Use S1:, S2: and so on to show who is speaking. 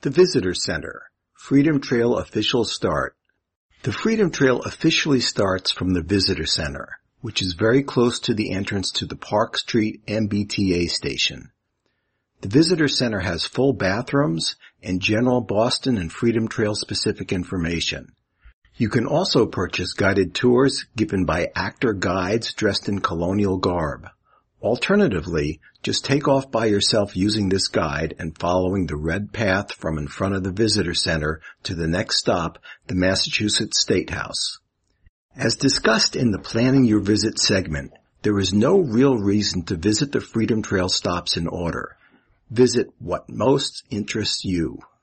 S1: The Visitor Center, Freedom Trail Official Start. The Freedom Trail officially starts from the Visitor Center, which is very close to the entrance to the Park Street MBTA station. The Visitor Center has full bathrooms and general Boston and Freedom Trail specific information. You can also purchase guided tours given by actor guides dressed in colonial garb. Alternatively, just take off by yourself using this guide and following the red path from in front of the Visitor Center to the next stop, the Massachusetts State House. As discussed in the Planning Your Visit segment, there is no real reason to visit the Freedom Trail stops in order. Visit what most interests you.